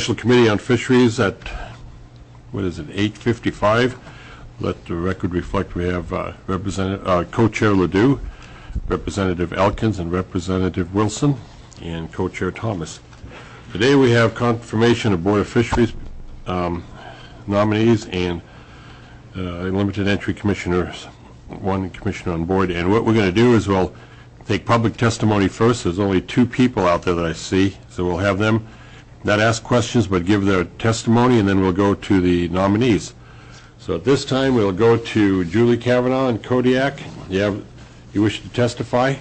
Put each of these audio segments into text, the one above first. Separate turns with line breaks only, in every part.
Special Committee on Fisheries at, 8:55. Let the record reflect we have Co-Chair Ledoux, Representative Elkins, and Representative Wilson, and Co-Chair Thomas. Today we have confirmation of Board of Fisheries nominees and limited entry commissioners, one commissioner on board. And what we're going to do is we'll take public testimony first. There's only two people out there that I see, so we'll have them not ask questions but give their testimony, and then we'll go to the nominees. So at this time we'll go to Julie Kavanaugh and Kodiak. You wish to testify?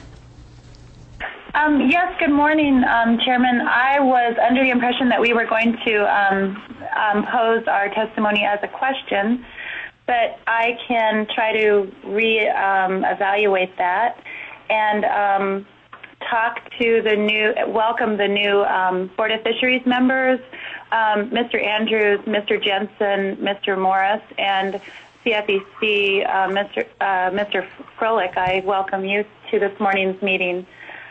Yes, good morning, Chairman. I was under the impression that we were going to pose our testimony as a question, but I can try to evaluate that and welcome the new Board of Fisheries members, Mr. Andrews, Mr. Jensen, Mr. Morris, and CFEC, Mr. Froelich. I welcome you to this morning's meeting.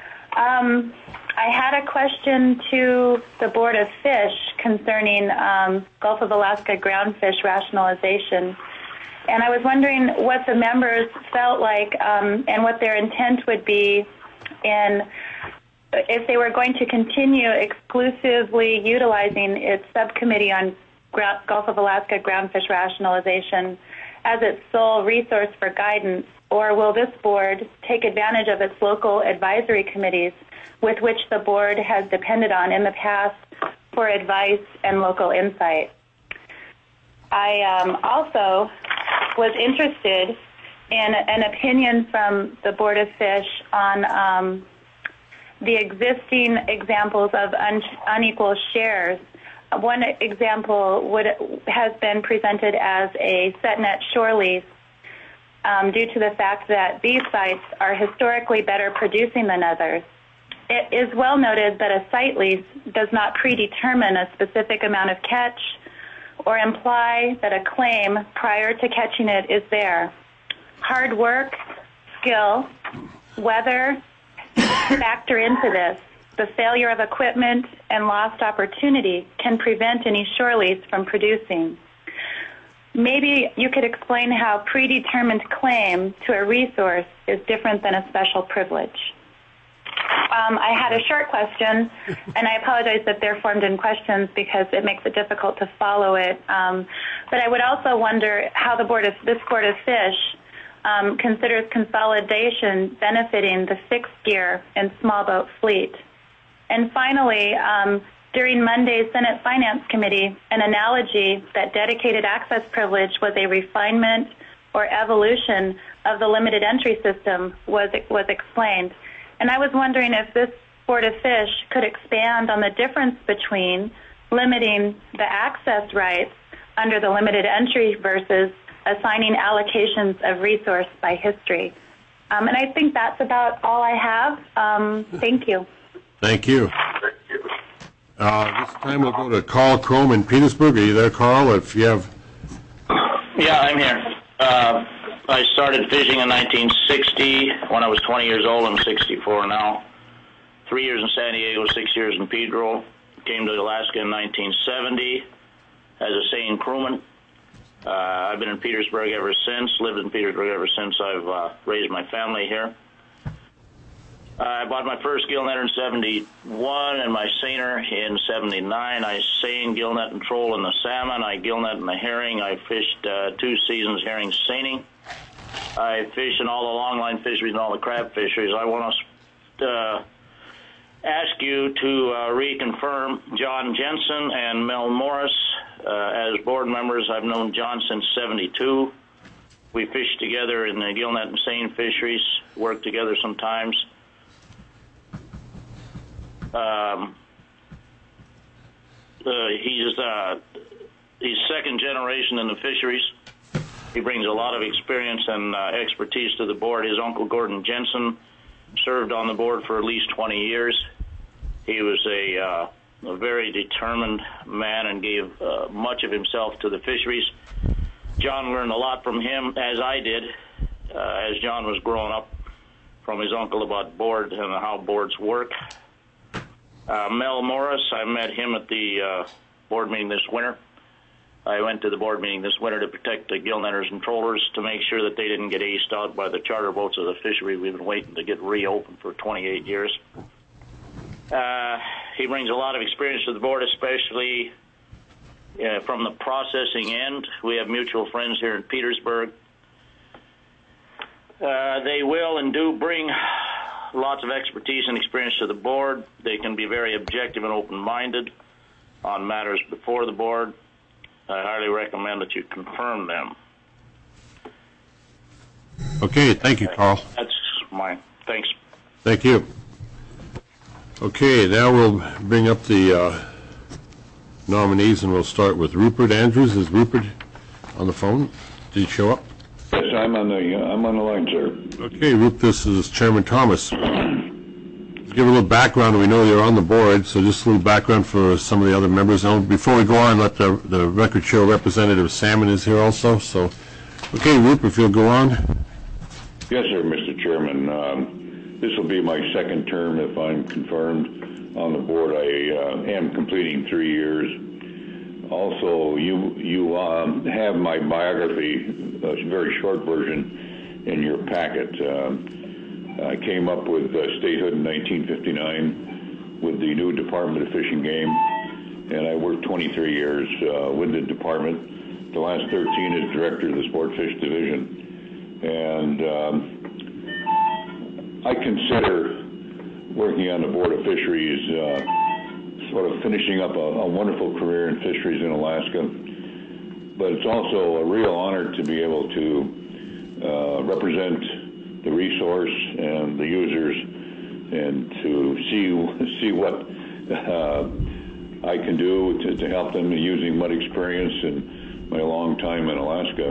I had a question to the Board of Fish concerning Gulf of Alaska groundfish rationalization. And I was wondering what the members felt like and what their intent would be in if they were going to continue exclusively utilizing its subcommittee on Gulf of Alaska groundfish rationalization as its sole resource for guidance, or will this board take advantage of its local advisory committees with which the board has depended on in the past for advice and local insight? I also was interested in an opinion from the Board of Fish on the existing examples of unequal shares. One example has been presented as a set-net shore lease due to the fact that these sites are historically better producing than others. It is well noted that a site lease does not predetermine a specific amount of catch or imply that a claim prior to catching it is there. Hard work, skill, weather factor into this. The failure of equipment and lost opportunity can prevent any shore lease from producing. Maybe you could explain how predetermined claim to a resource is different than a special privilege. I had a short question, and I apologize that they're formed in questions because it makes it difficult to follow it. But I would also wonder how this Board of Fish considers consolidation benefiting the fixed gear and small boat fleet. And finally, during Monday's Senate Finance Committee, an analogy that dedicated access privilege was a refinement or evolution of the limited entry system was explained. And I was wondering if this Board of Fish could expand on the difference between limiting the access rights under the limited entry versus assigning allocations of resource by history. And I think that's about all I have. Thank you.
Thank you. This time we'll go to Carl Chrome in Petersburg. Are you there, Carl? If you have...
Yeah, I'm here. I started fishing in 1960 when I was 20 years old. I'm 64 now. 3 years in San Diego, 6 years in Pedro. Came to Alaska in 1970 as a seine crewman. I've been in Petersburg ever since, lived in Petersburg ever since I've raised my family here. I bought my first gillnet in 71 and my seiner in 79. I seine, gillnet, and troll in the salmon. I gillnet in the herring. I fished 2 seasons herring seining. I fish in all the longline fisheries and all the crab fisheries. I want to ask you to reconfirm John Jensen and Mel Morris as board members. I've known John since 72. We fished together in the gillnet and seine fisheries, worked together sometimes. He's second generation in the fisheries. He brings a lot of experience and expertise to the board. His uncle Gordon Jensen served on the board for at least 20 years. He was a very determined man and gave much of himself to the fisheries. John learned a lot from him, as I did, as John was growing up, from his uncle about board and how boards work. Mel Morris, I met him at the board meeting this winter. I went to the board meeting this winter to protect the gill netters and trollers to make sure that they didn't get aced out by the charter boats of the fishery we've been waiting to get reopened for 28 years. He brings a lot of experience to the board, especially from the processing end. We have mutual friends here in Petersburg. They will and do bring lots of expertise and experience to the board. They can be very objective and open-minded on matters before the board. I highly recommend that you confirm them.
Okay, thank you, Carl.
That's mine. Thanks.
Thank you. Okay, now we'll bring up the nominees, and we'll start with Rupert Andrews. Is Rupert on the phone? Did he show up?
Yes, I'm on the line, sir.
Okay, Rupert, this is Chairman Thomas. Let's give a little background. We know you're on the board, so just a little background for some of the other members. And before we go on, let the record show Representative Salmon is here also. So, okay, Rupert, if you'll go on.
Yes, sir, Mr. Chairman. This will be my second term if I'm confirmed on the board. I am completing 3 years. Also, you have my biography, a very short version, in your packet. I came up with statehood in 1959 with the new Department of Fish and Game, and I worked 23 years with the department. The last 13 as director of the Sport Fish Division. And I consider working on the Board of Fisheries sort of finishing up a wonderful career in fisheries in Alaska. But it's also a real honor to be able to represent the resource and the users, and to see what I can do to help them using my experience and my long time in Alaska.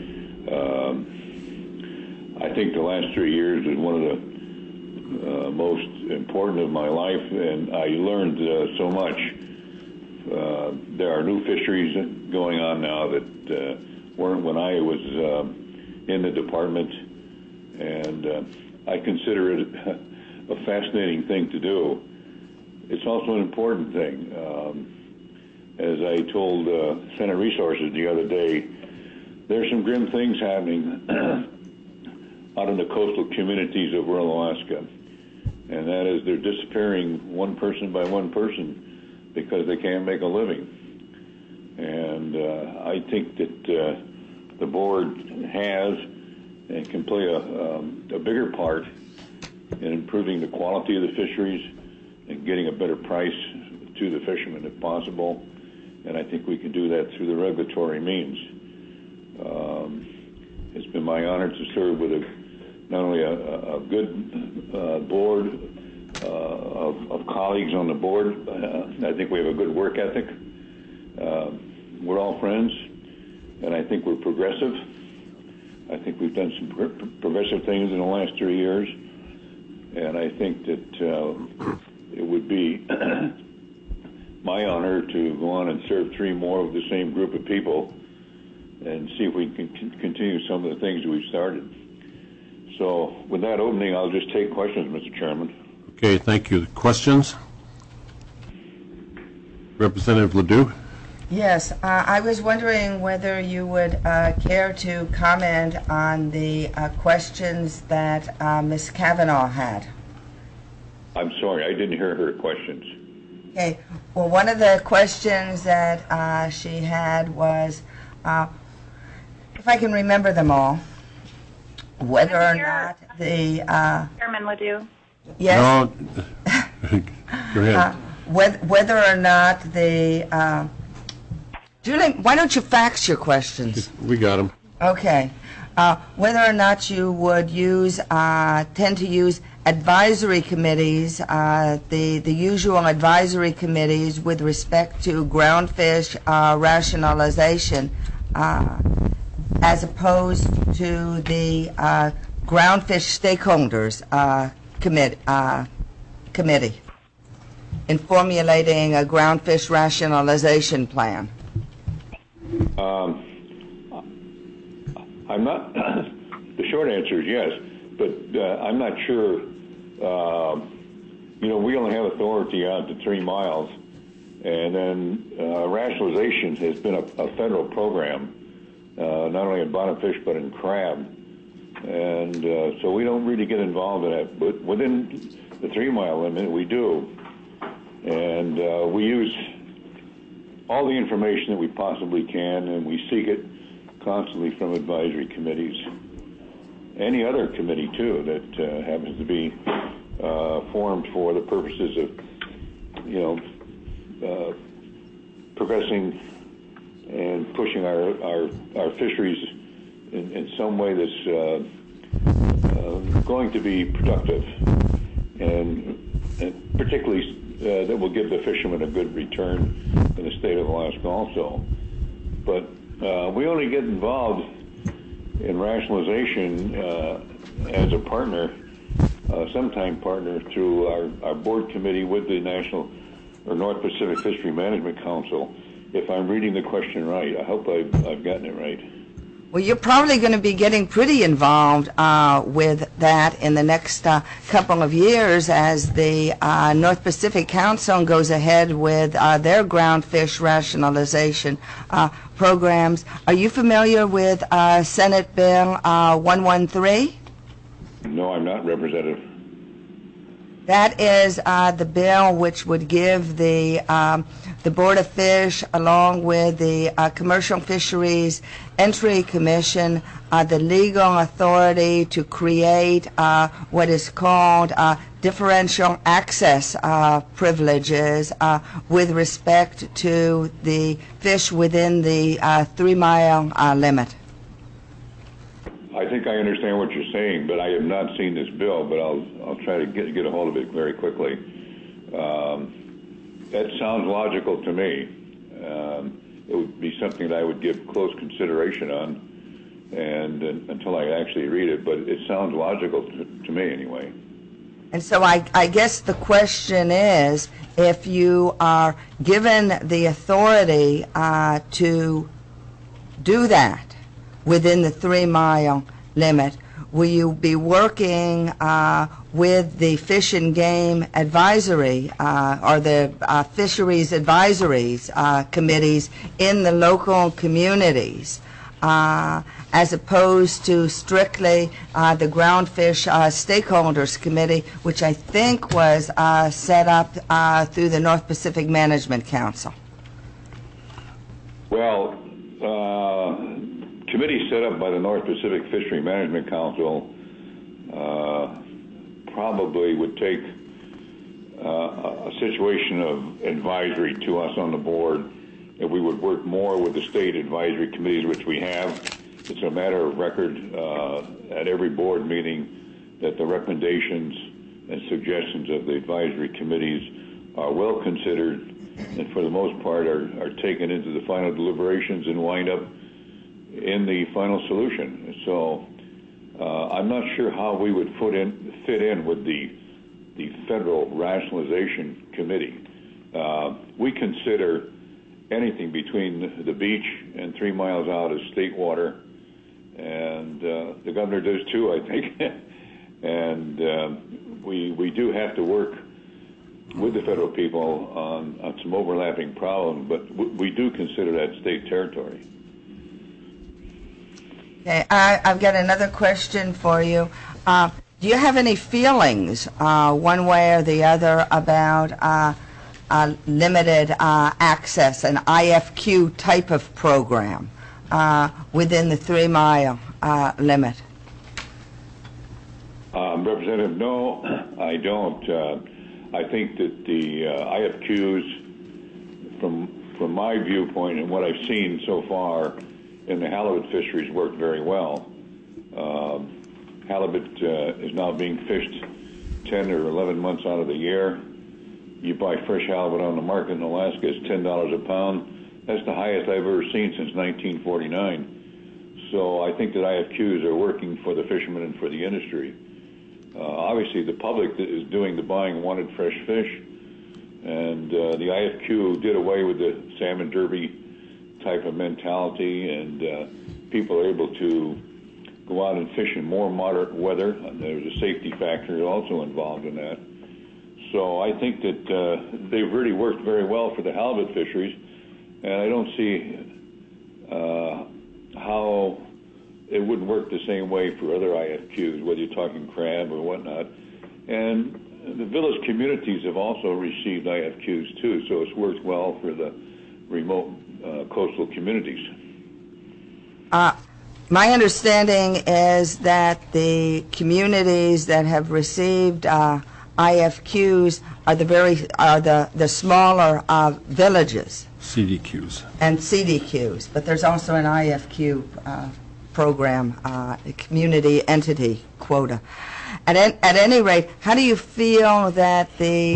I think the last 3 years was one of the most important of my life, and I learned so much. There are new fisheries going on now that weren't when I was in the department, and I consider it a fascinating thing to do. It's also an important thing. As I told Senate Resources the other day, there's some grim things happening out in the coastal communities of rural Alaska, and that is they're disappearing one person by one person because they can't make a living. And I think that the board has and can play a bigger part in improving the quality of the fisheries and getting a better price to the fishermen if possible. And I think we can do that through the regulatory means. It's been my honor to serve with not only a good board of colleagues on the board. I think we have a good work ethic. We're all friends, and I think we're progressive. I think we've done some progressive things in the last 3 years, and I think that it would be my honor to go on and serve 3 more of the same group of people and see if we can continue some of the things we've started. So with that opening, I'll just take questions, Mr. Chairman.
Okay, thank you. Questions? Representative Ledoux?
Yes, I was wondering whether you would care to comment on the questions that Ms. Kavanaugh had.
I'm sorry, I didn't hear her questions.
Okay, well, one of the questions that she had was, if I can remember them all, whether or not the...
Chairman Ledoux.
Yes?
No. Go ahead.
Whether or not the... Julie, why don't you fax your questions?
We got them.
Okay. Whether or not you would tend to use advisory committees, the usual advisory committees with respect to groundfish rationalization, as opposed to the groundfish stakeholders committee in formulating a groundfish rationalization plan.
I'm not, the short answer is yes, but I'm not sure, we only have authority out to 3 miles, And then rationalization has been a federal program, not only in bonnefish but in crab. And so we don't really get involved in that. But within the 3-mile limit, we do. And we use all the information that we possibly can, and we seek it constantly from advisory committees. Any other committee, too, that happens to be formed for the purposes of, progressing and pushing our fisheries in some way that's going to be productive, and particularly that will give the fishermen a good return in the state of Alaska also. But we only get involved in rationalization as a partner, sometime partner, through our board committee with the National or North Pacific Fishery Management Council. If I'm reading the question right, I hope I've gotten it right.
Well, you're probably going to be getting pretty involved with that in the next couple of years as the North Pacific Council goes ahead with their ground fish rationalization programs. Are you familiar with Senate Bill 113?
No, I'm not, Representative.
That is the bill which would give the Board of Fish, along with the Commercial Fisheries Entry Commission, the legal authority to create what is called differential access privileges with respect to the fish within the 3-mile limit.
I think I understand what you're saying, but I have not seen this bill, but I'll try to get a hold of it very quickly. That sounds logical to me. It would be something that I would give close consideration on, and until I actually read it, but it sounds logical to me anyway.
And so I guess the question is, if you are given the authority to do that within the 3-mile limit, will you be working with the Fish and Game Advisory or the Fisheries Advisories committees in the local communities as opposed to strictly the Groundfish Stakeholders Committee, which I think was set up through the North Pacific Management Council?
Well, committee set up by the North Pacific Fishery Management Council probably would take a situation of advisory to us on the board, if we would work more with the state advisory committees, which we have. It's a matter of record at every board meeting that the recommendations and suggestions of the advisory committees are well considered and for the most part are taken into the final deliberations and wind up in the final solution. So I'm not sure how we would fit in with the Federal Rationalization Committee. We consider anything between the beach and 3 miles out as state water, and the governor does too, I think. And we do have to work with the federal people on some overlapping problems, but we do consider that state territory.
Okay, I've got another question for you. Do you have any feelings, one way or the other, about limited access, an IFQ type of program within the 3-mile limit?
Representative, no, I don't. I think that the IFQs, from my viewpoint and what I've seen so far in the halibut fisheries, work very well. Halibut is now being fished 10 or 11 months out of the year. You buy fresh halibut on the market in Alaska, it's $10 a pound. That's the highest I've ever seen since 1949. So I think that IFQs are working for the fishermen and for the industry. Obviously, the public that is doing the buying wanted fresh fish, and the IFQ did away with the salmon derby type of mentality, and people are able to go out and fish in more moderate weather. There's a safety factor also involved in that. So I think that they've really worked very well for the halibut fisheries, and I don't see how it wouldn't work the same way for other IFQs, whether you're talking crab or whatnot. And the village communities have also received IFQs too, so it's worked well for the remote coastal communities.
My understanding is that the communities that have received IFQs are the smaller villages
CDQs.
and CDQs, but there's also an IFQ program, a community entity quota. At any rate, how do you feel that the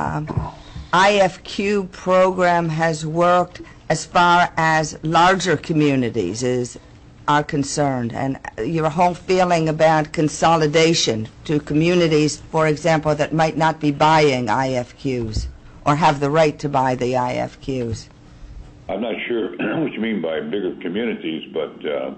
IFQ program has worked as far as larger communities are concerned, and your whole feeling about consolidation to communities, for example, that might not be buying IFQs or have the right to buy the IFQs?
I'm not sure what you mean by bigger communities, but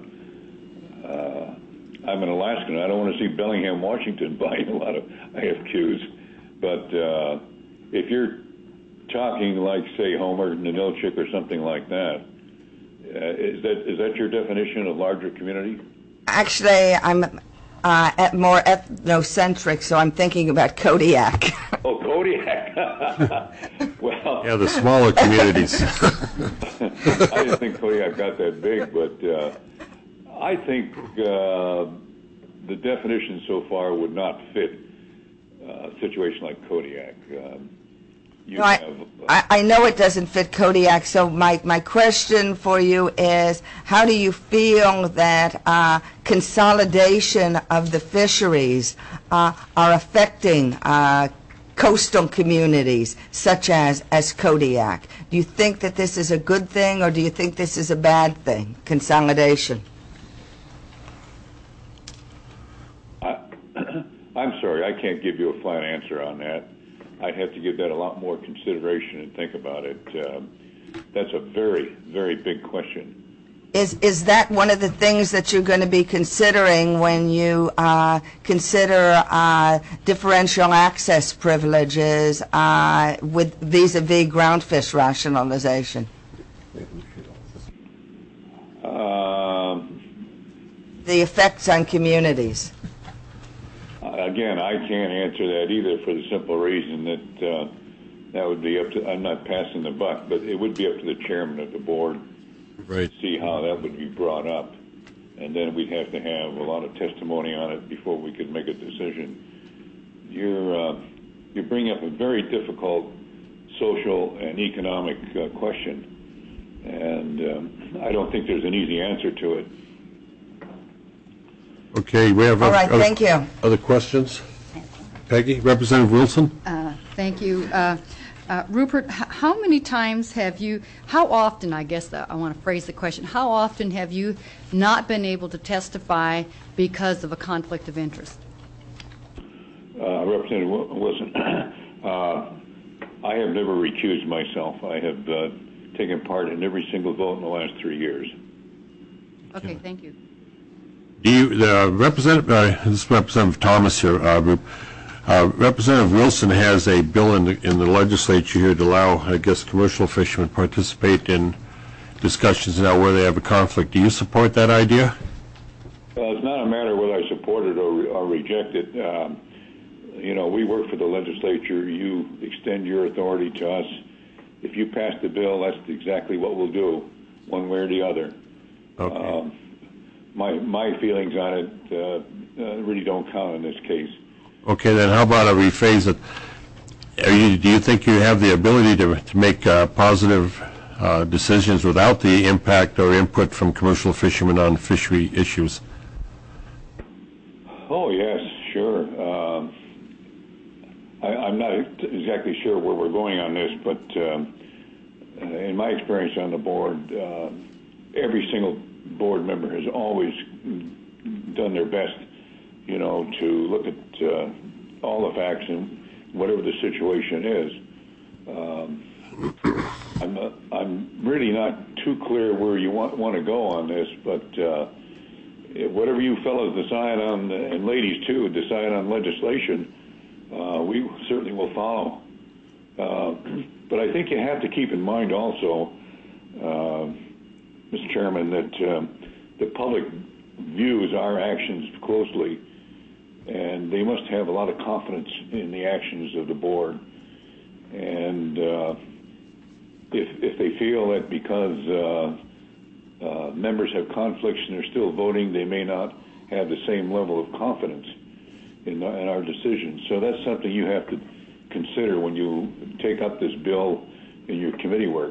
I'm an Alaskan. I don't want to see Bellingham, Washington buying a lot of IFQs. But if you're talking like, say, Homer, Ninilchik, or something like that, is that your definition of larger community?
Actually, I'm more ethnocentric, so I'm thinking about Kodiak.
Oh, Kodiak. Well,
Yeah, the smaller communities.
I didn't think Kodiak got that big, but I think the definition so far would not fit a situation like Kodiak.
I know it doesn't fit Kodiak, so my question for you is, how do you feel that consolidation of the fisheries are affecting coastal communities such as Kodiak? Do you think that this is a good thing, or do you think this is a bad thing, consolidation?
I'm sorry, I can't give you a flat answer on that. I'd have to give that a lot more consideration and think about it. That's a very, very big question.
Is that one of the things that you're going to be considering when you consider differential access privileges with vis-a-vis groundfish rationalization? The effects on communities.
Again, I can't answer that either, for the simple reason that that would be up to, I'm not passing the buck, but it would be up to the chairman of the board
Right.
to see how that would be brought up. And then we'd have to have a lot of testimony on it before we could make a decision. You're bringing up a very difficult social and economic question, and I don't think there's an easy answer to it.
Okay, we have
All right, thank you.
Other questions? Peggy, Representative Wilson?
Thank you. Rupert, how many times have you, how often, I guess I want to phrase the question, how often have you not been able to testify because of a conflict of interest?
Representative Wilson, I have never recused myself. I have taken part in every single vote in the last 3 years.
Okay, thank you.
Do you, this is Representative Thomas here, Representative Wilson has a bill in the legislature here to allow, I guess, commercial fishermen participate in discussions now where they have a conflict. Do you support that idea?
It's not a matter whether I support it or reject it. You know, we work for the legislature. You extend your authority to us. If you pass the bill, that's exactly what we'll do, one way or the other.
Okay.
My feelings on it really don't count in this case.
Okay, then how about I rephrase it? Do you think you have the ability to make positive decisions without the impact or input from commercial fishermen on fishery issues?
Oh, yes, sure. I'm not exactly sure where we're going on this, but in my experience on the board, every single board member has always done their best, you know, to look at all the facts and whatever the situation is. I'm really not too clear where you want to go on this, but whatever you fellows decide on, and ladies too, decide on legislation, we certainly will follow. But I think you have to keep in mind also, Mr. Chairman, that the public views our actions closely, and they must have a lot of confidence in the actions of the board. And if they feel that because members have conflicts and they're still voting, they may not have the same level of confidence in our decisions. So that's something you have to consider when you take up this bill in your committee work.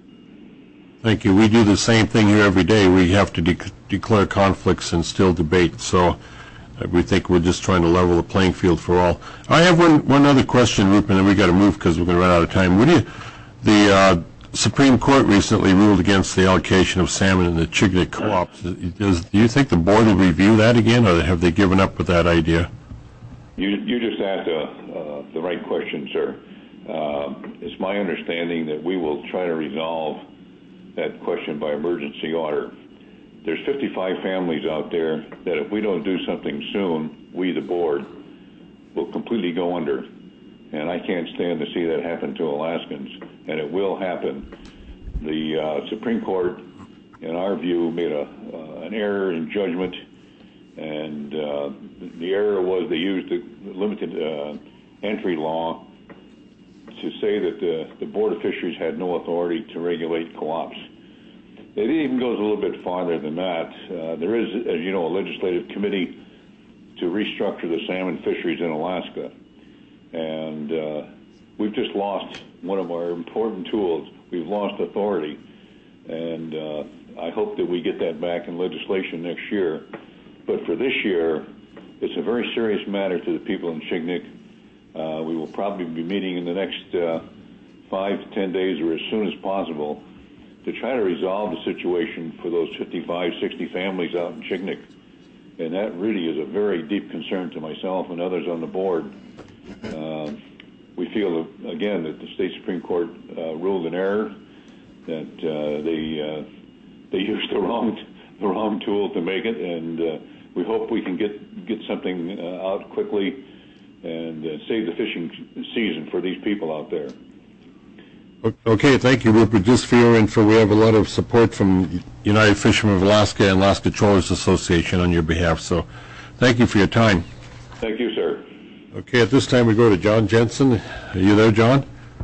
Thank you. We do the same thing here every day. We have to declare conflicts and still debate. So we think we're just trying to level the playing field for all. I have one other question, Rupert, and then we got to move because we're going to run out of time. The Supreme Court recently ruled against the allocation of salmon in the Chignik co-ops. Do you think the board will review that again, or have they given up with that idea?
You just asked the right question, sir. It's my understanding that we will try to resolve that question by emergency order. There's 55 families out there that if we don't do something soon, we, the board, will completely go under. And I can't stand to see that happen to Alaskans, and it will happen. The Supreme Court, in our view, made an error in judgment, and the error was they used the limited entry law to say that the Board of Fisheries had no authority to regulate co-ops. It even goes a little bit farther than that. There is, as you know, a legislative committee to restructure the salmon fisheries in Alaska. And we've just lost one of our important tools. We've lost authority. And I hope that we get that back in legislation next year. But for this year, it's a very serious matter to the people in Chignik. We will probably be meeting in the next 5 to 10 days or as soon as possible to try to resolve the situation for those 55, 60 families out in Chignik. And that really is a very deep concern to myself and others on the board. We feel, again, that the state Supreme Court ruled in error, that they used the wrong tool to make it, and we hope we can get something out quickly and save the fishing season for these people out there.
Okay, thank you, Rupert. Just for your info, we have a lot of support from United Fishermen of Alaska and Alaska Trawlers Association on your behalf, so thank you for your time.
Thank you, sir.
Okay, at this time we go to John Jensen. Are you there, John?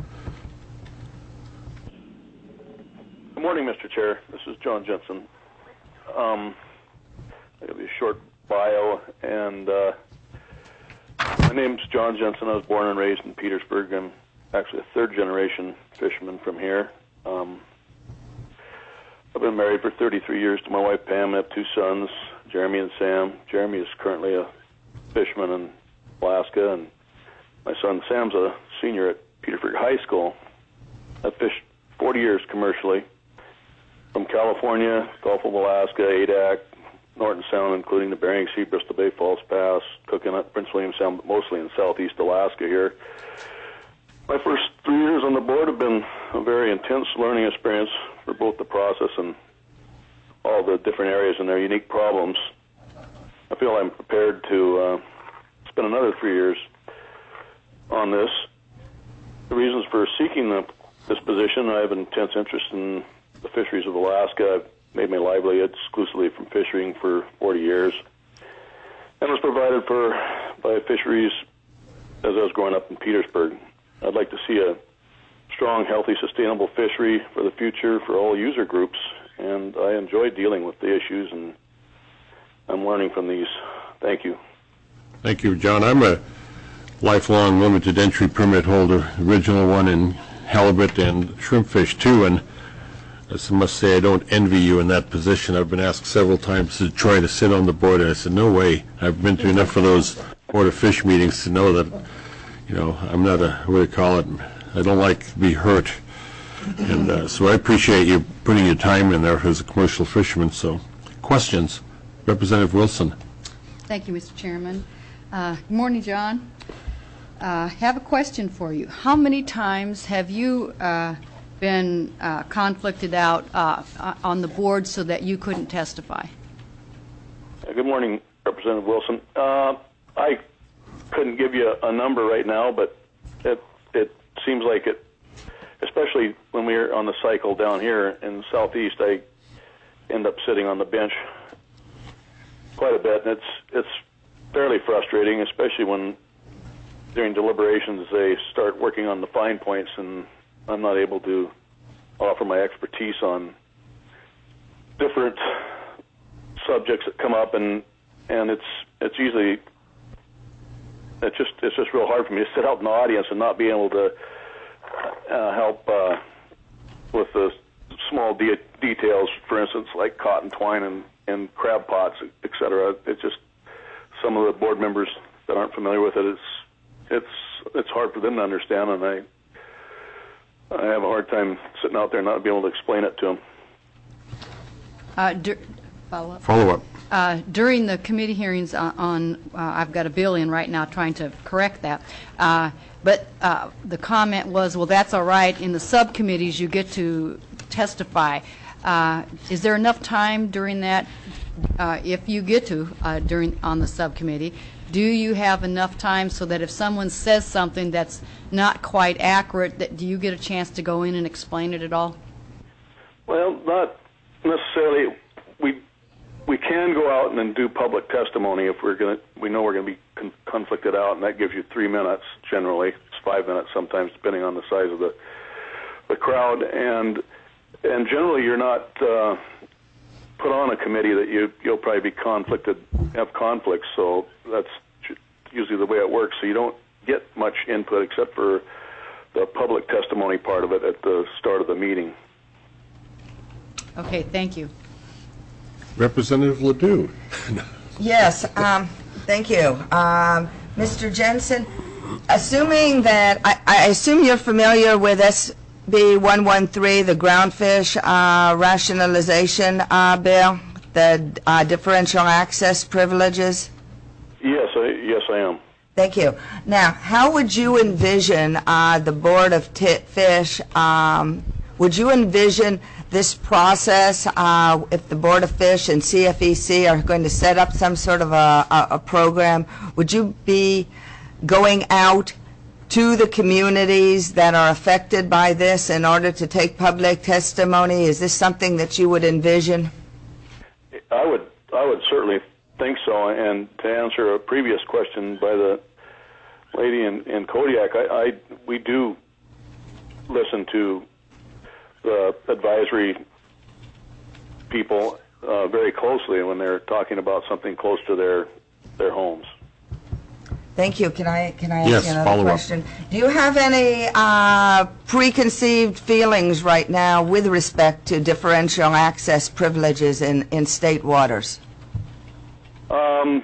Good morning, Mr. Chair. This is John Jensen. I'll give you a short bio, and my name's John Jensen. I was born and raised in Petersburg. I'm actually a third-generation fisherman from here. I've been married for 33 years to my wife, Pam. I have 2 sons, Jeremy and Sam. Jeremy is currently a fisherman in Alaska, and my son Sam's a senior at Petersburg High School. I've fished 40 years commercially from California, Gulf of Alaska, Adak, Norton Sound, including the Bering Sea, Bristol Bay, Falls Pass, Coconut, Prince William Sound, but mostly in southeast Alaska here. My first 3 years on the board have been a very intense learning experience for both the process and all the different areas and their unique problems. I feel I'm prepared to spend another 3 years on this. The reasons for seeking this position: I have an intense interest in the fisheries of Alaska. I've made my livelihood exclusively from fishing for 40 years, and was provided for by fisheries as I was growing up in Petersburg. I'd like to see a strong, healthy, sustainable fishery for the future for all user groups, and I enjoy dealing with the issues, and I'm learning from these. Thank you.
Thank you, John. I'm a lifelong limited entry permit holder, original one in halibut and shrimpfish too, and I must say I don't envy you in that position. I've been asked several times to try to sit on the board, and I said, no way. I've been to enough of those Board of Fish meetings to know that, I'm not what do you call it? I don't like to be hurt. And so I appreciate you putting your time in there as a commercial fisherman. So, questions? Representative Wilson.
Thank you, Mr. Chairman. Good morning, John. I have a question for you. How many times have you been conflicted out on the board so that you couldn't testify?
Good morning, Representative Wilson. I couldn't give you a number right now, but it seems like it, especially when we're on the cycle down here in the southeast, I end up sitting on the bench quite a bit, and it's fairly frustrating, especially when during deliberations they start working on the fine points, and I'm not able to offer my expertise on different subjects that come up, and it's usually it's just real hard for me to sit out in the audience and not be able to help with the small details, for instance, like cotton twine and crab pots, etc. It's just some of the board members that aren't familiar with it. It's hard for them to understand, and I have a hard time sitting out there and not being able to explain it to them.
Follow up.
During the committee hearings I've got a bill in right now trying to correct that, but the comment was, well, that's all right. In the subcommittees, you get to testify. Is there enough time during that, if you get to, on the subcommittee, do you have enough time so that if someone says something that's not quite accurate, do you get a chance to go in and explain it at all?
Well, not necessarily. We can go out and then do public testimony if we know we're going to be conflicted out, and that gives you 3 minutes generally. It's 5 minutes sometimes, depending on the size of the crowd, and generally you're not put on a committee that you'll probably be have conflicts. So that's usually the way it works. So you don't get much input except for the public testimony part of it at the start of the meeting.
Okay, thank you.
Representative Ledoux.
Yes, thank you. Mr. Jensen, assuming that, I assume you're familiar with SB 113, the groundfish rationalization bill, the differential access privileges?
Yes, I am.
Thank you. Now, how would you envision the Board of Fish, would you envision this process, if the Board of Fish and CFEC are going to set up some sort of a program, would you be going out to the communities that are affected by this in order to take public testimony? Is this something that you would envision?
I would certainly think so. And to answer a previous question by the lady in Kodiak, we do listen to the advisory people very closely when they're talking about something close to their homes.
Thank you. Can I ask
Yes,
you another
follow up.
question? Do you have any preconceived feelings right now with respect to differential access privileges in state waters?
I'm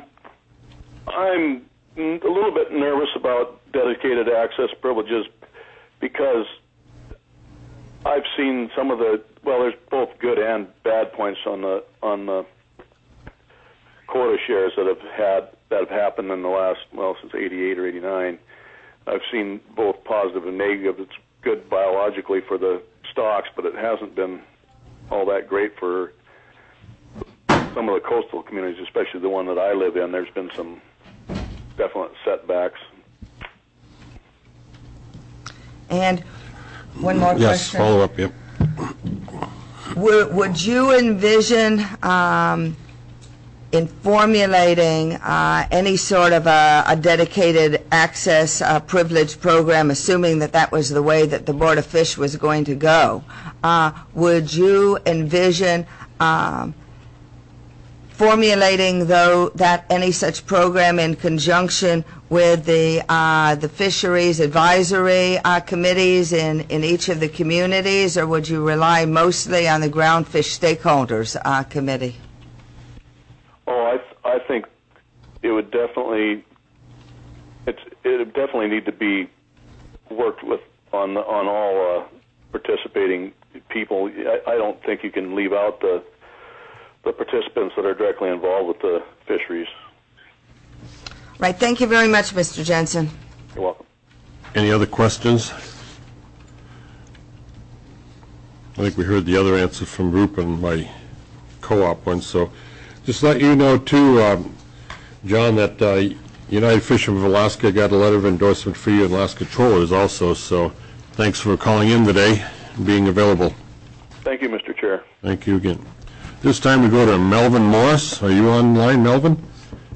a little bit nervous about dedicated access privileges because I've seen some of there's both good and bad points on the quota shares that have happened in the last, since 88 or 89. I've seen both positive and negative. It's good biologically for the stocks, but it hasn't been all that great for some of the coastal communities, especially the one that I live in. There's been some definite setbacks.
And one more
Yes,
question.
follow up, yep.
Would you envision in formulating any sort of a dedicated access privilege program, assuming that was the way that the Board of Fish was going to go, would you envision formulating any such program in conjunction with the fisheries advisory committees in each of the communities, or would you rely mostly on the groundfish stakeholders committee?
Oh, I think it would definitely need to be worked with on all participating people. I don't think you can leave out the participants that are directly involved with the fisheries.
Right. Thank you very much, Mr. Jensen.
You're welcome.
Any other questions? I think we heard the other answer from Rupin, my co-op one. So just let you know, too, John, that United Fishermen of Alaska got a letter of endorsement for you, and Alaska Trollers also, so thanks for calling in today and being available.
Thank you, Mr. Chair.
Thank you again. This time we go to Melvin Morris. Are you online, Melvin?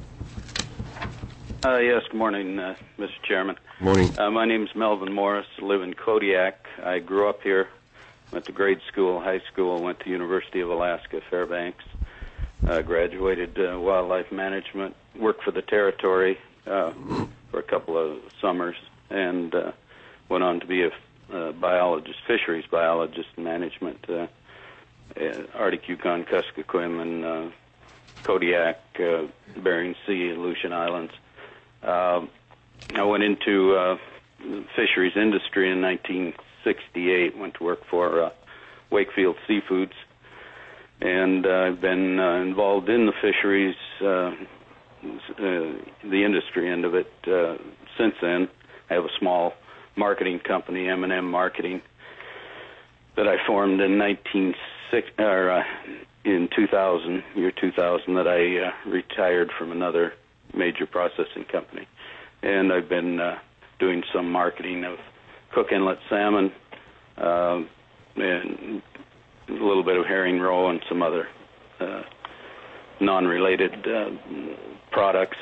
Yes, good morning, Mr. Chairman.
Morning.
My name is Melvin Morris. I live in Kodiak. I grew up here, went to grade school, high school, went to University of Alaska, Fairbanks. Graduated wildlife management, worked for the territory for a couple of summers, and went on to be a biologist, fisheries biologist management, Arctic Yukon, Kuskokwim, and Kodiak, Bering Sea, Aleutian Islands. I went into fisheries industry in 1968, went to work for Wakefield Seafoods, and I've been involved in the fisheries, the industry end of it, since then. I have a small marketing company, M&M Marketing, that I formed in 2000, year 2000, that I retired from another major processing company. And I've been doing some marketing of Cook Inlet salmon, and a little bit of herring roe and some other non-related products.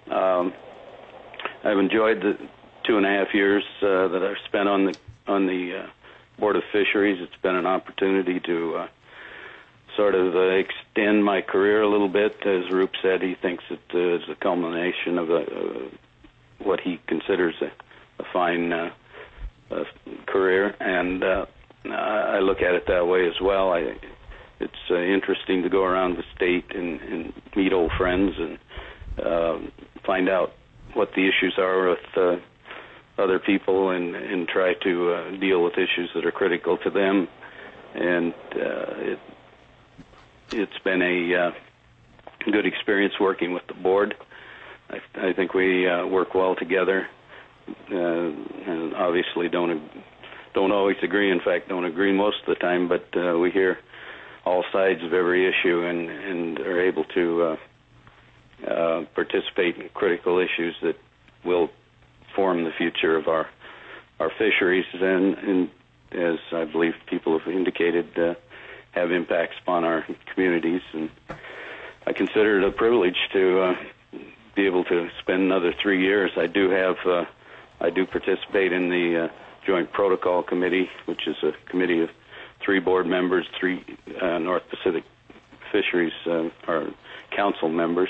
I've enjoyed the 2.5 years that I've spent on the Board of Fisheries. It's been an opportunity to sort of extend my career a little bit. As Roop said, he thinks it is a culmination of what he considers a fine career, and I look at it that way as well. It's interesting to go around the state and meet old friends and find out what the issues are with other people and try to deal with issues that are critical to them. And it's been a good experience working with the board. I think we work well together, and obviously don't always agree. In fact, don't agree most of the time, but we hear all sides of every issue and are able to participate in critical issues that will form the future of our fisheries, and as I believe people have indicated, have impacts upon our communities. And I consider it a privilege to be able to spend another 3 years. I do participate in the Joint Protocol Committee, which is a committee of 3 board members, 3 North Pacific Fisheries are council members,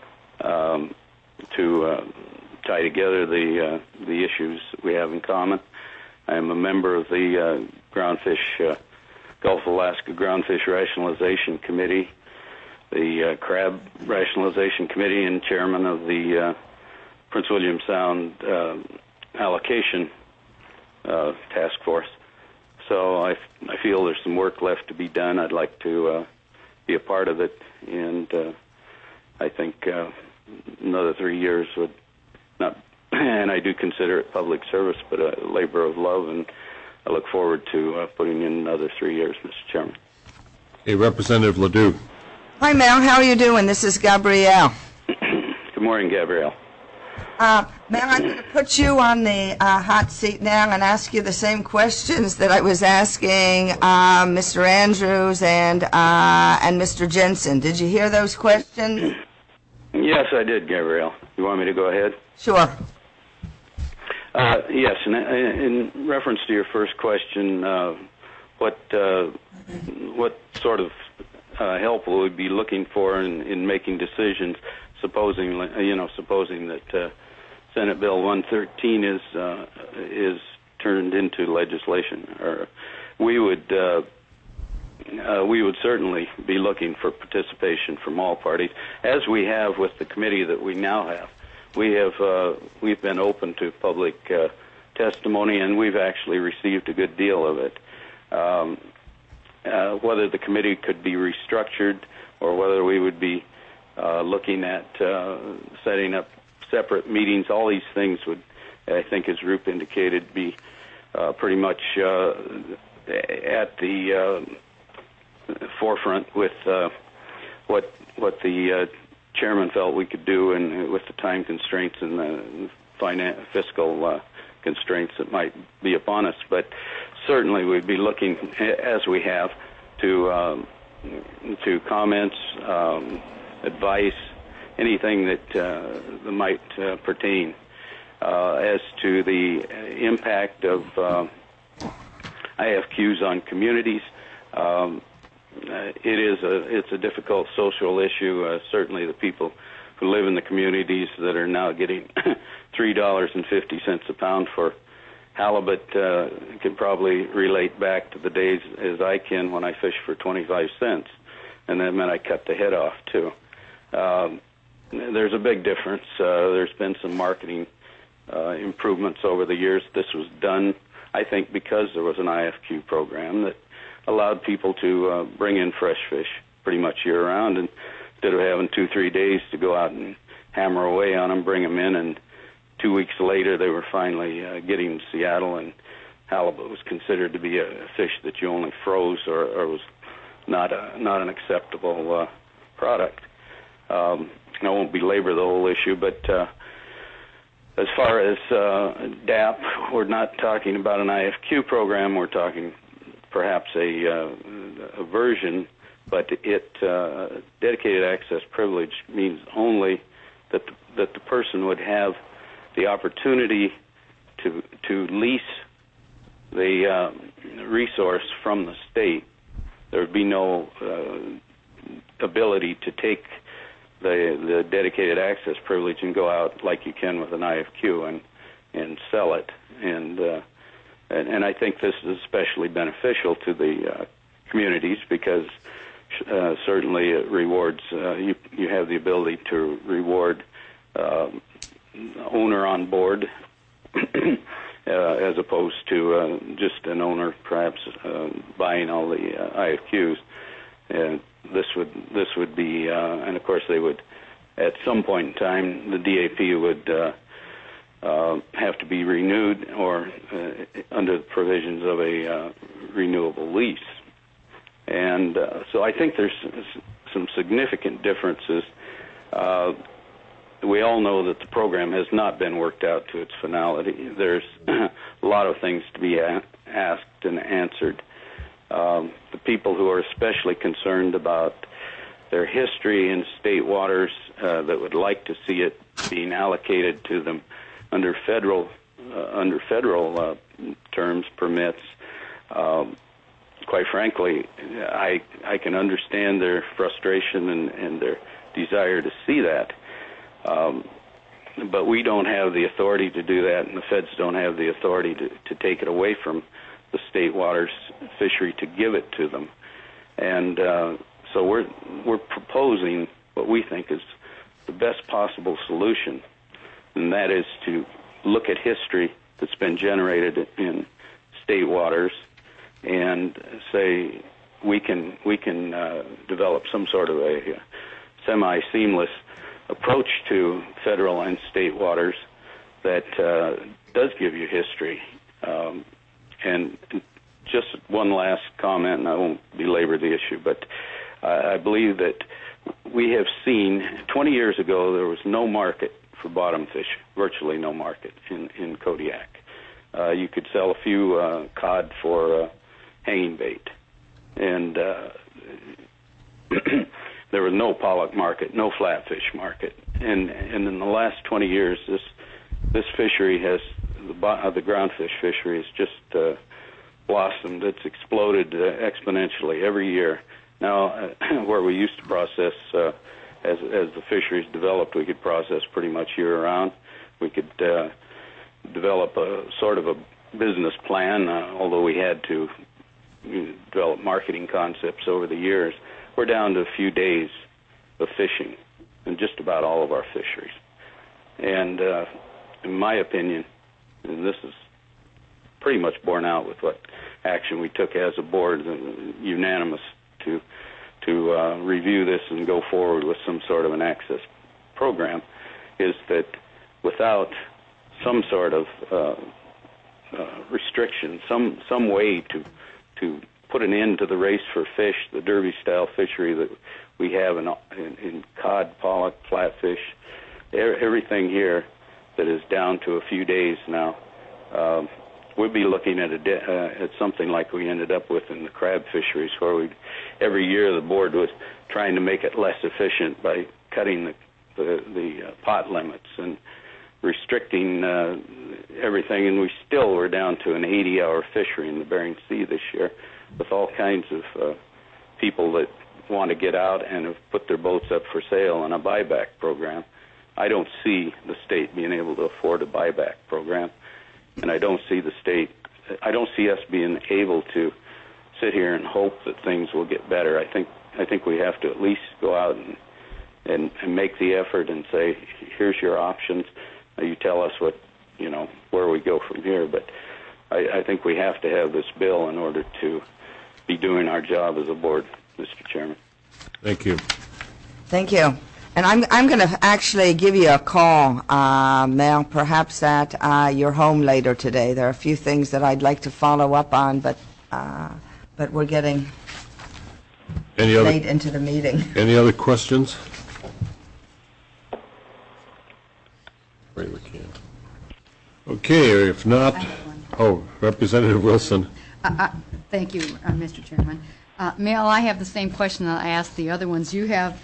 to tie together the issues we have in common. I am a member of the Gulf of Alaska Groundfish Rationalization Committee, the Crab Rationalization Committee, and chairman of the Prince William Sound Allocation Task Force. So I feel there's some work left to be done. I'd like to be a part of it, and I think another 3 years would not, and I do consider it public service, but a labor of love, and I look forward to putting in another 3 years, Mr. Chairman.
Hey, Representative Ledoux.
Hi, Mel. How are you doing? This is Gabrielle.
Good morning, Gabrielle.
Mel, I'm going to put you on the hot seat now and ask you the same questions that I was asking Mr. Andrews and Mr. Jensen. Did you hear those questions?
Yes, I did, Gabrielle. You want me to go ahead?
Sure.
Yes, in reference to your first question, what sort of help will we be looking for in making decisions, supposing that Senate Bill 113 is turned into legislation? Or we would certainly be looking for participation from all parties, as we have with the committee that we now have. We've been open to public testimony, and we've actually received a good deal of it. Whether the committee could be restructured, or whether we would be looking at setting up separate meetings, all these things would, I think, as Roop indicated, be pretty much at the forefront with what the chairman felt we could do, and with the time constraints and the fiscal constraints that might be upon us. But certainly we'd be looking, as we have, to comments, advice, anything that might pertain. As to the impact of IFQs on communities, it's a difficult social issue. Certainly the people who live in the communities that are now getting $3.50 a pound for halibut can probably relate back to the days as I can when I fished for 25 cents, and that meant I cut the head off too. There's a big difference. There's been some marketing improvements over the years. This was done, I think, because there was an IFQ program that allowed people to bring in fresh fish pretty much year-round, and instead of having 2-3 days to go out and hammer away on them, bring them in, and 2 weeks later they were finally getting to Seattle, and halibut was considered to be a fish that you only froze or was not an acceptable product. I won't belabor the whole issue, but as far as DAP, we're not talking about an IFQ program. We're talking perhaps a version, but dedicated access privilege means only that the person would have the opportunity to lease the resource from the state. There would be no ability to take the dedicated access privilege and go out like you can with an IFQ and sell it. And I think this is especially beneficial to the communities because certainly it rewards, you have the ability to reward owner on board as opposed to just an owner perhaps buying all the IFQs. And this would be, and of course they would, at some point in time, the DAP would have to be renewed or under the provisions of a renewable lease. And so I think there's some significant differences. We all know that the program has not been worked out to its finality. There's a lot of things to be asked and answered. The people who are especially concerned about their history in state waters that would like to see it being allocated to them under federal terms, permits. Quite frankly, I can understand their frustration and their desire to see that. But we don't have the authority to do that, and the feds don't have the authority to take it away from the state waters fishery to give it to them. And so we're proposing what we think is the best possible solution, and that is to look at history that's been generated in state waters and say we can develop some sort of a semi-seamless approach to federal and state waters that does give you history. And just one last comment, and I won't belabor the issue, but I believe that we have seen 20 years ago there was no market for bottom fish, virtually no market in Kodiak. You could sell a few cod for hanging bait, and there was no pollock market, no flatfish market. And in the last 20 years, this fishery has, the groundfish fishery has just blossomed. It's exploded exponentially every year. Now, where we used to process, as the fisheries developed, we could process pretty much year-round. We could develop a sort of a business plan, although we had to develop marketing concepts over the years. We're down to a few days of fishing in just about all of our fisheries. And in my opinion, and this is pretty much borne out with what action we took as a board, unanimous to review this and go forward with some sort of an access program, is that without some sort of restriction, some way to put an end to the race for fish, the derby-style fishery that we have in cod, pollock, flatfish, everything here that is down to a few days now. We'd be looking at at something like we ended up with in the crab fisheries, where every year the board was trying to make it less efficient by cutting the pot limits and restricting everything, and we still were down to an 80-hour fishery in the Bering Sea this year, with all kinds of people that want to get out and have put their boats up for sale on a buyback program. I don't see the state being able to afford a buyback program, and I don't see us being able to sit here and hope that things will get better. I think we have to at least go out and make the effort and say, here's your options. You tell us where we go from here. But I think we have to have this bill in order to be doing our job as a board, Mr. Chairman.
Thank you.
Thank you. And I'm going to actually give you a call, Mel, perhaps at your home later today. There are a few things that I'd like to follow up on, but we're getting late into the meeting.
Any other questions? Okay, if not, Representative Wilson.
Thank you, Mr. Chairman. Mel, I have the same question that I asked the other ones. You have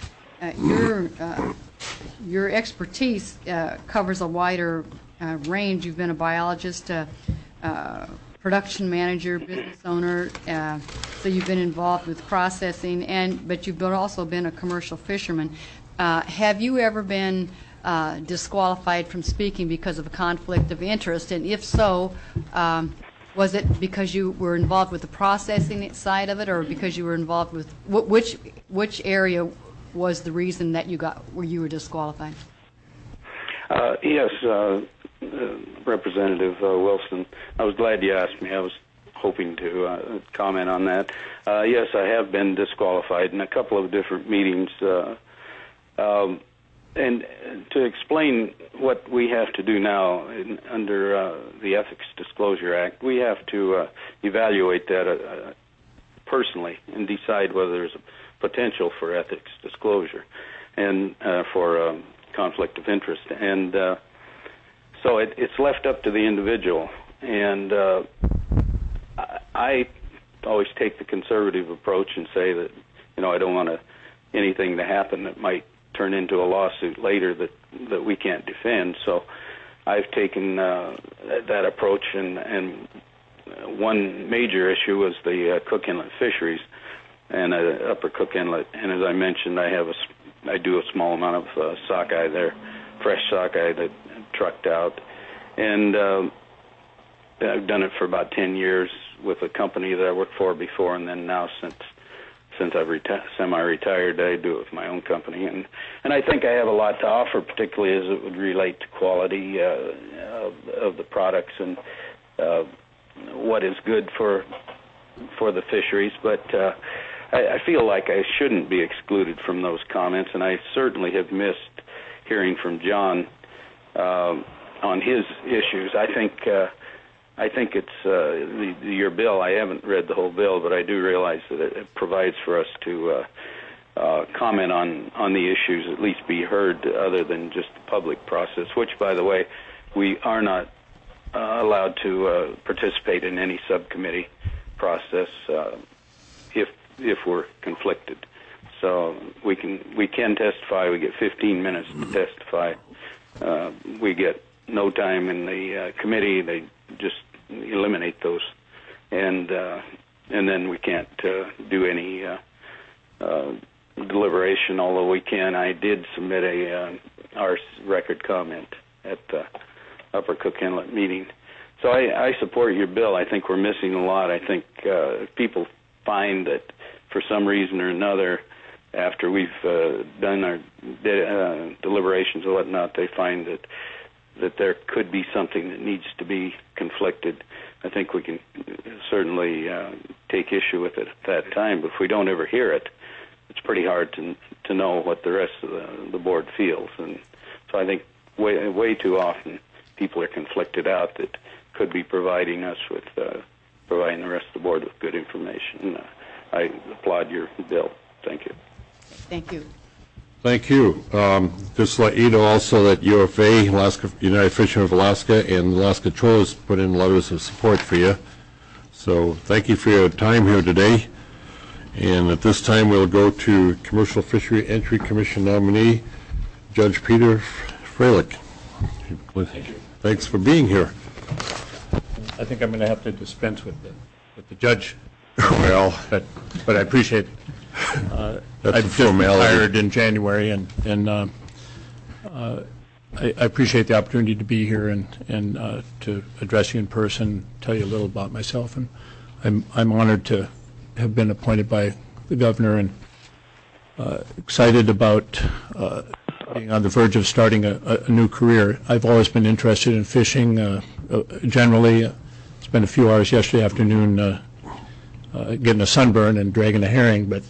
your expertise covers a wider range. You've been a biologist, production manager, business owner, so you've been involved with processing, but you've also been a commercial fisherman. Have you ever been disqualified from speaking because of a conflict of interest? And if so, was it because you were involved with the processing side of it, or because you were involved with which area was the reason that you were disqualified?
Yes, Representative Wilson. I was glad you asked me. I was hoping to comment on that. Yes, I have been disqualified in a couple of different meetings. And to explain what we have to do now under the Ethics Disclosure Act, we have to evaluate that personally and decide whether there's a potential for ethics disclosure and for conflict of interest. And so it's left up to the individual. And I always take the conservative approach and say that, I don't want anything to happen that might turn into a lawsuit later that we can't defend. So I've taken that approach, and one major issue was the Cook Inlet fisheries and Upper Cook Inlet. And as I mentioned, I do a small amount of sockeye there, fresh sockeye that trucked out, and I've done it for about 10 years with a company that I worked for before, and then now since I've semi-retired, I do it with my own company, and I think I have a lot to offer, particularly as it would relate to quality of the products and what is good for the fisheries. But I feel like I shouldn't be excluded from those comments, and I certainly have missed hearing from John on his issues. I think it's your bill. I haven't read the whole bill, but I do realize that it provides for us to comment on the issues, at least be heard, other than just the public process, which, by the way, we are not allowed to participate in any subcommittee process if we're conflicted. So we can testify. We get 15 minutes to testify. We get no time in the committee. They just eliminate those, and then we can't do any deliberation. Although we can, I did submit our record comment at the Upper Cook Inlet meeting. So I support your bill. I think we're missing a lot. I think people find that for some reason or another, after we've done our deliberations and whatnot, they find that there could be something that needs to be conflicted. I think we can certainly take issue with it at that time, but if we don't ever hear it, it's pretty hard to know what the rest of the board feels. And so I think way too often people are conflicted out that could be providing us with providing the rest of the board with good information. I applaud your bill. Thank you.
Thank you.
Thank you. Just to let you know also that UFA, Alaska, United Fishermen of Alaska, and Alaska Trollers put in letters of support for you. So thank you for your time here today. And at this time, we'll go to Commercial Fishery Entry Commission nominee, Judge Peter Froelich.
Thank you.
Thanks for being here.
I think I'm going to have to dispense with the judge.
Well,
but I appreciate.
That's
I've
a
just
formality.
retired in January, and I appreciate the opportunity to be here and to address you in person, tell you a little about myself, and I'm honored to have been appointed by the governor and excited about being on the verge of starting a new career. I've always been interested in fishing. Generally, spent a few hours yesterday afternoon getting a sunburn and dragging a herring, but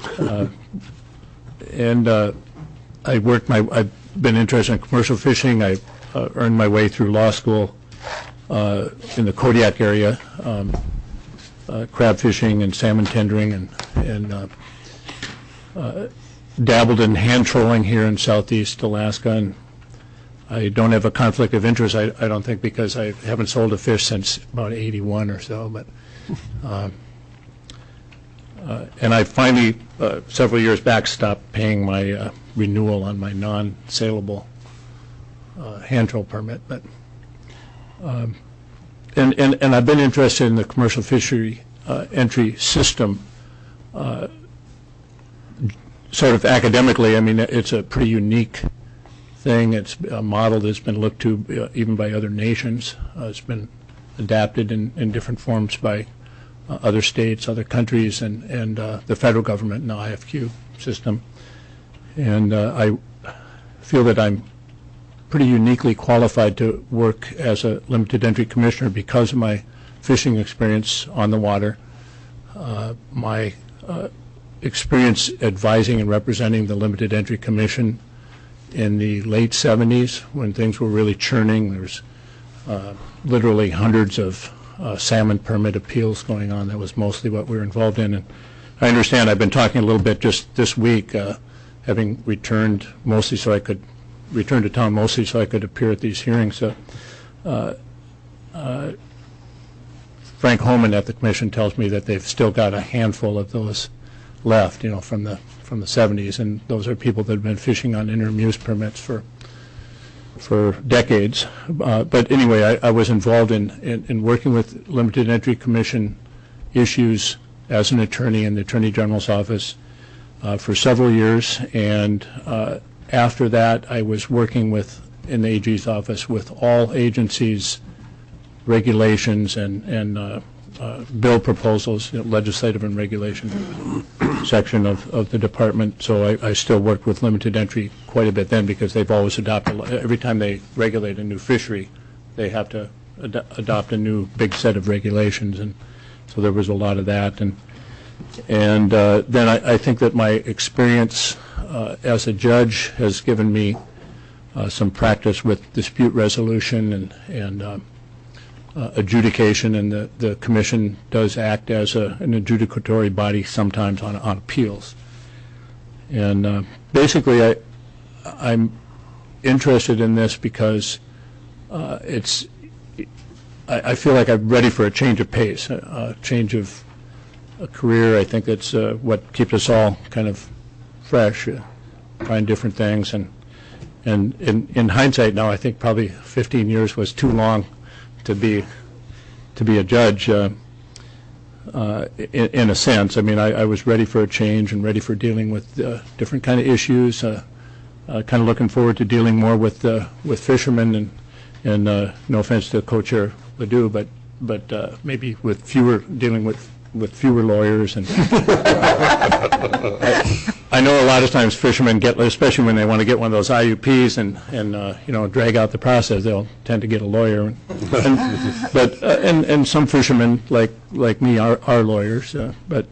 I've been interested in commercial fishing. I earned my way through law school in the Kodiak area, crab fishing and salmon tendering, and dabbled in hand trolling here in southeast Alaska. And I don't have a conflict of interest, I don't think, because I haven't sold a fish since about 81 or so. But and I finally, several years back, stopped paying my renewal on my non-saleable hand troll permit. But and I've been interested in the commercial fishery entry system, sort of academically. I mean, it's a pretty unique thing. It's a model that's been looked to even by other nations. It's been adapted in different forms by other states, other countries, and the federal government and the IFQ system. And I feel that I'm pretty uniquely qualified to work as a limited entry commissioner because of my fishing experience on the water, my experience advising and representing the Limited Entry Commission in the late 70s when things were really churning. There's literally hundreds of salmon permit appeals going on. That was mostly what we were involved in. And I understand I've been talking a little bit just this week, having returned mostly so I could return to town mostly so I could appear at these hearings. Frank Holman at the commission tells me that they've still got a handful of those left, you know, from the 70s, and those are people that have been fishing on intermuse permits for decades. But anyway, I was involved in working with Limited Entry Commission issues as an attorney in the Attorney General's office for several years, and after that I was working in the AG's office with all agencies, regulations, and bill proposals, legislative and regulation section of the department. So I still worked with limited entry quite a bit then, because they've always adopted, every time they regulate a new fishery, they have to adopt a new big set of regulations, and so there was a lot of that. And then I think that my experience as a judge has given me some practice with dispute resolution and adjudication, and the commission does act as an adjudicatory body sometimes on appeals. And basically I'm interested in this because I feel like I'm ready for a change of pace, a change of a career. I think that's what keeps us all kind of fresh, trying different things. And in hindsight now, I think probably 15 years was too long to be a judge, in a sense. I mean, I was ready for a change and ready for dealing with different kind of issues. Kind of looking forward to dealing more with fishermen, and no offense to Co-Chair Ledoux, but maybe dealing with fewer lawyers. And I know a lot of times fishermen get, especially when they want to get one of those IUPs and drag out the process, they'll tend to get a lawyer. And some fishermen like me are lawyers, but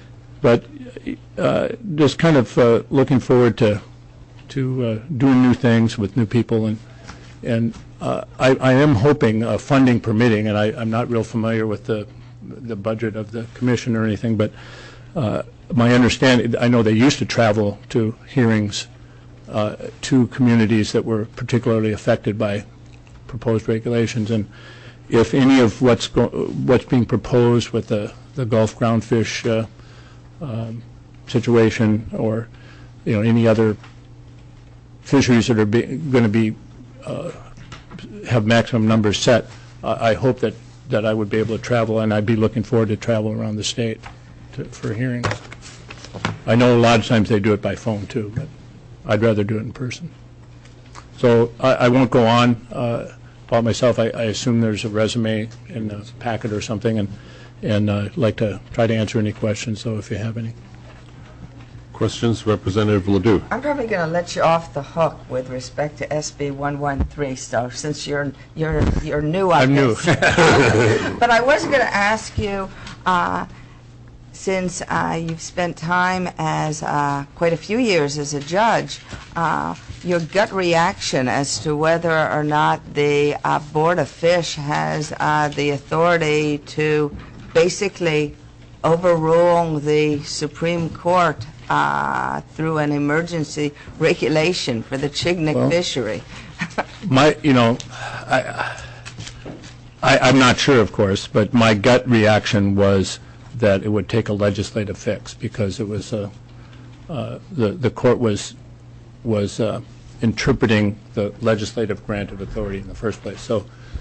just kind of looking forward to doing new things with new people, and I am hoping, funding permitting, and I'm not real familiar with the the budget of the commission or anything, but my understanding, I know they used to travel to hearings to communities that were particularly affected by proposed regulations, and if any of what's being proposed with the Gulf groundfish situation, or any other fisheries that are going to be have maximum numbers set, I hope that I would be able to travel, and I'd be looking forward to travel around the state for hearings. I know a lot of times they do it by phone too, but I'd rather do it in person. So I won't go on about myself. I assume there's a resume in the packet or something, and I'd like to try to answer any questions, so if you have any.
Questions, Representative Ledoux?
I'm probably going to let you off the hook with respect to SB 113, so since you're new on
I'm
this.
new.
But I was going to ask you, since you've spent time as quite a few years as a judge, your gut reaction as to whether or not the Board of Fish has the authority to basically overrule the Supreme Court through an emergency regulation for the Chignik fishery.
I'm not sure, of course, but my gut reaction was that it would take a legislative fix, because it was the court was interpreting the legislative grant of authority in the first place. So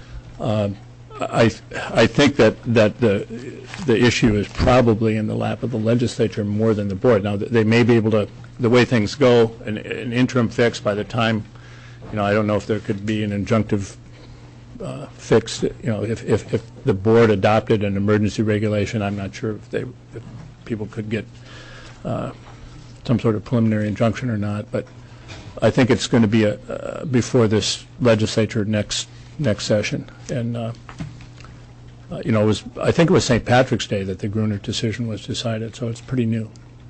I think that the issue is probably in the lap of the legislature more than the board. Now, they may be able to, the way things go, an interim fix by the time, I don't know if there could be an injunctive fix. If the board adopted an emergency regulation, I'm not sure if people could get some sort of preliminary injunction or not. But I think it's going to be before this legislature next session. And I think it was St. Patrick's Day that the Gruner decision was decided, so it's pretty new.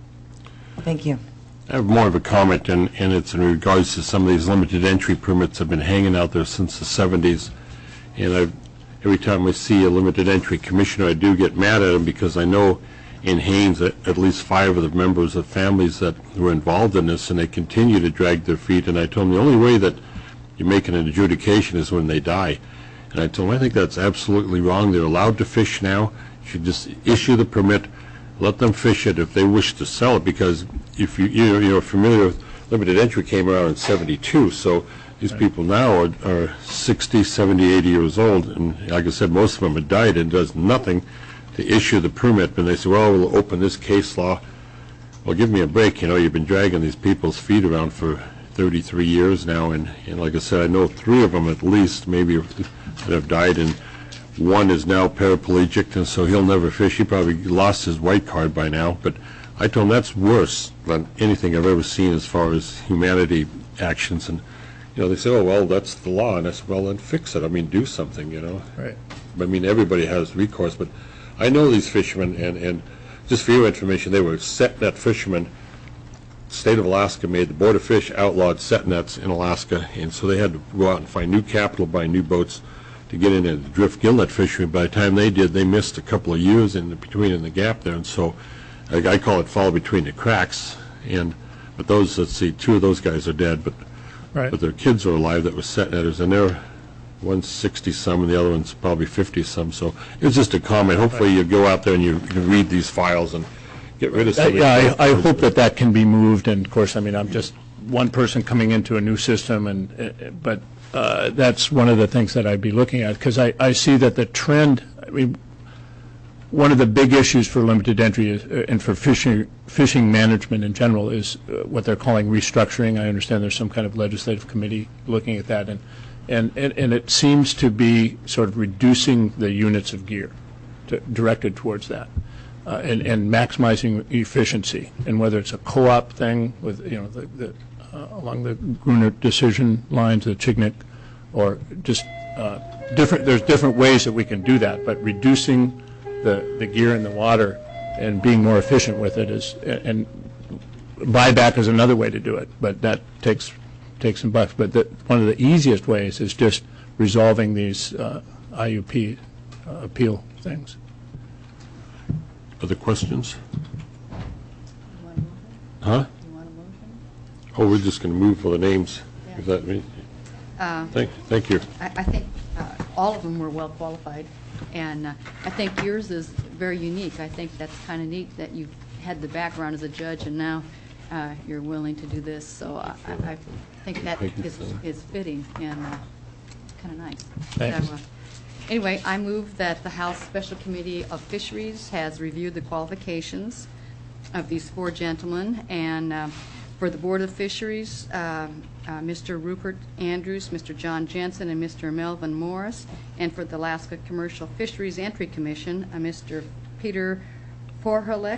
Thank you.
I have more of a comment, and it's in regards to some of these limited entry permits have been hanging out there since the 70s. And every time I see a limited entry commissioner, I do get mad at him, because I know in Haines at least 5 of the members of families that were involved in this, and they continue to drag their feet. And I told them the only way that you make an adjudication is when they die. And I told them I think that's absolutely wrong. They're allowed to fish now. You should just issue the permit, let them fish it if they wish to sell it, because if you're familiar with limited entry came around in 72, so these people now are 60, 70, 80 years old, and like I said, most of them have died, and does nothing to issue the permit. And they say, well, we'll open this case law. Well, give me a break. You've been dragging these people's feet around for 33 years now, and like I said, I know 3 of them at least maybe that have died, and one is now paraplegic, and so he'll never fish. He probably lost his white card by now, but I told him that's worse than anything I've ever seen as far as humanity actions. And they say, oh, well, that's the law. And I said, well, then fix it. Do something,
Right.
Everybody has recourse. But I know these fishermen, and just for your information, they were set net fishermen. State of Alaska made the Board of Fish outlawed set nets in Alaska, and so they had to go out and find new capital, buy new boats to get into the drift gillnet fishery. By the time they did, they missed a couple of years in the gap there, and so I call it fall between the cracks. But those, let's see, 2 of those guys are dead, but
Right.
But their kids are alive that were set netters, and they're one's 60-some and the other one's probably 50-some. So it's just a comment. Hopefully you go out there and you can read these files and get rid of some of these.
Yeah, I hope that can be moved. And, of course, I'm just one person coming into a new system, but that's one of the things that I'd be looking at, because I see that the trend, one of the big issues for limited entry and for fishing management in general is what they're calling restructuring. I understand there's some kind of legislative committee looking at that, and it seems to be sort of reducing the units of gear directed towards that, and maximizing efficiency. And whether it's a co-op thing with along the Gruner decision lines, the Chignik, or just there's different ways that we can do that, but reducing the gear in the water and being more efficient with it and buyback is another way to do it, but that takes some bucks. But one of the easiest ways is just resolving these IUP appeal things.
Other questions? Huh? Oh, we're just going to move for the names.
Yeah.
Is that me? Thank you.
I think all of them were well qualified, and I think yours is very unique. I think that's kind of neat that you've had the background as a judge, and now you're willing to do this. So I think that is fitting and kind of nice.
Thanks.
So, anyway, I move that the House Special Committee of Fisheries has reviewed the qualifications of these four gentlemen, and for the Board of Fisheries, Mr. Rupert Andrews, Mr. John Jensen, and Mr. Melvin Morris, and for the Alaska Commercial Fisheries Entry Commission, Mr. Peter Froelich.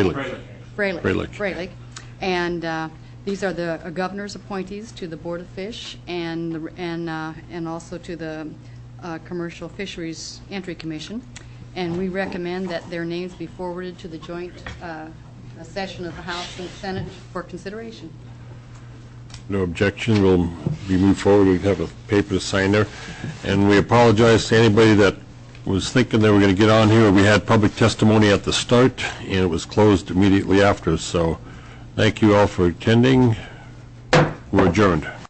And these are the governor's appointees to the Board of Fish and also to the Commercial Fisheries Entry Commission. And we recommend that their names be forwarded to the joint session of the House and Senate for consideration.
No objection. We'll be moved forward. We have a paper to sign there. And we apologize to anybody that was thinking they were going to get on here. We had public testimony at the start, and it was closed immediately after. So thank you all for attending. We're adjourned.